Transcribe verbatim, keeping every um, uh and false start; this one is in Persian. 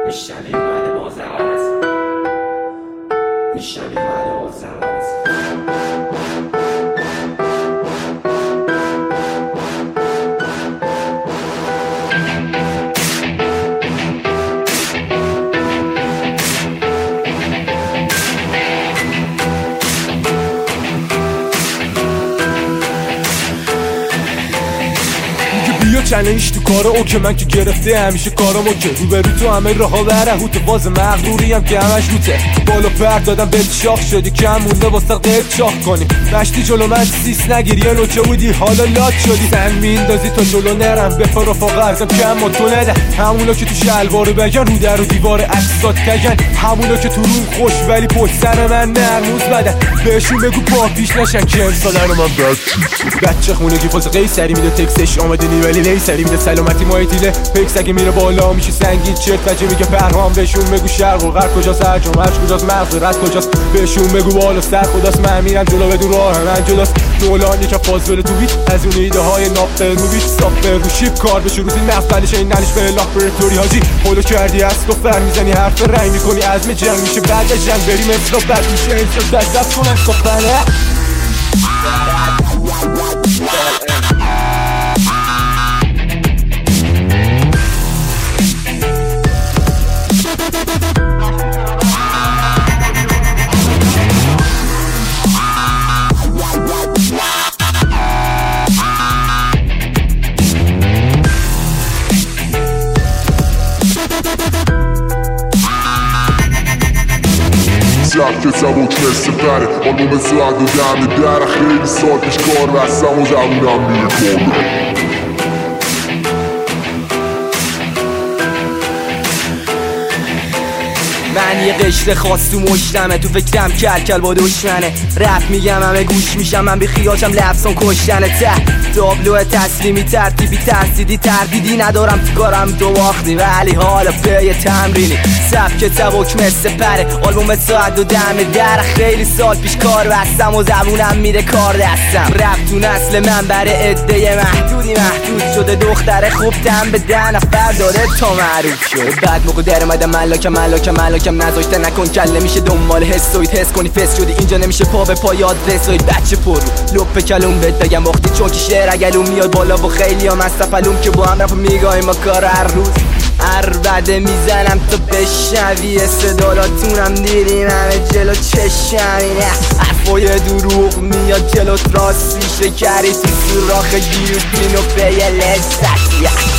میشنوی اومده مازدقانت میشنوی اومده مازدقانت بیا چلنج تو کارا اوکه من که گرفته همیشه کارامو که رو به رو تو همه راها بره هوت باز مغروری هم که همش روته بالا پر دادم بهت شاخ شدی کم مونده واسه غیر چاخ کنی مشتی جلو من سیس نگیری یه نوچه بودی حالا لات شدی زن میندازی تا جلو نرم به فرافاق ارزم کم ما تو نده همونا که تو شلوارو بگن رو در و دیوار عکسات کگن همونا که تو روم خوش ولی پشت سر من نرموز بدن بهشون بگو پا پیش نشن که امسال رو من بد بچه خونگی فاز قیصری میده تکسش آمده نیولی لیسری میده سلامتی مایتیله پکس اگه میره بالا میشه سنگین چرت بچه میگه پرهام بهشون بگو شرق و غرب کجاست هرجام هرچ کجاست مغز رد کجاست بهشون بگو بالا سر خداست من میرم جلو بدون راه من جلاست نولان یکم فاز بره تو بیت از اون ایده های ناپ رو بیت ساپ رو شیپ کار بشه روزی نفتلیش این نلیش به لاپراتوری هاجی خودو کردی از تو فر میزنی حرف رنگ میکنی عزم جنگ میشه بعد از جنگ بریم اصلا بد میشه انسان دست کنن صفره که سبک مثل بره آلبوم ساعت و دم در خیلی سال پیش کار بستم و زبونم میره کاره من یه قشر خاص تو مشتمه تو فکرم کل کل با دشمنه رپ میگم همه گوش میشم من بی خیالشم لفظان کشتنه ته تابلو تسلیمی ترتیبی ترسیدی تردیدی ندارم تو کارم تو باختی ولی حالا پی تمرینی سبک سبک مثل پره آلبوم ساعت و دم در خیلی سال پیش کار بستم و زبونم میره کار دستم رپ تو نسل من بره عده محدودی محدود شده دختر خوب دم به ده نفر داده تا معروف شد بعد موقع در اومدم ملاکم ملاکم ملاکم کم نذاشته نکن کله میشه دنبال حسوید حس کنی فس شدی اینجا نمیشه پا به پا یاد رسوید بچه پرو لپ کلوم بهت بگم وقتی چون که شعر اگلوم میاد بالا و خیلی هم از تفلوم که با هم رفت میگاهیم ما کار هر روز هر بده میزنم تا بشنوی استدالاتونم دیدیم همه جلو چشمی حرفای دروغ میاد جلوت راست میشه کری تو سوراخ گیوتین و پی لذت